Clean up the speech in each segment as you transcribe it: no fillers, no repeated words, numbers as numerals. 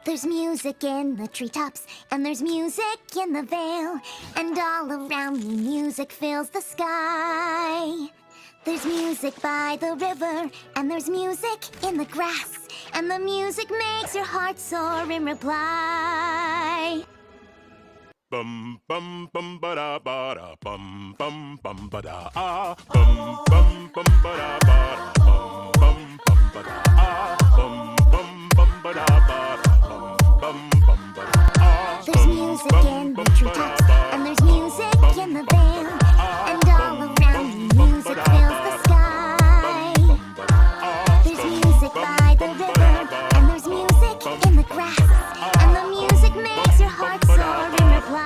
There's music in the treetops, and there's music in the vale, and all around me music fills the sky. There's music by the river, and there's music in the grass, and the music makes your heart soar in reply. Bum bum bum ba da ba da bum bum bum ba da ah bum bum bum ba da ba da bum bum bum ba da ah bum bum bum ba da ba da bum bum ba da ah. There's music in the treetops, and there's music in the vale, and all around me music fills the sky. There's music by the river, and there's music in the grass, and the music makes your heart soar in reply.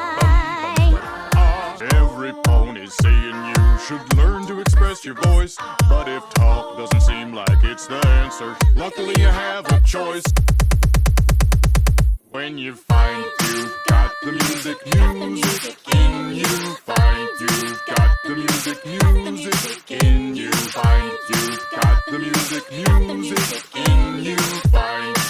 Every pony's saying you should learn to express your voice, but if talk doesn't seem like it's the answer, luckily you have a choice. When you find you've got the music in you, find you've got the music in you, find you've got the music in you, find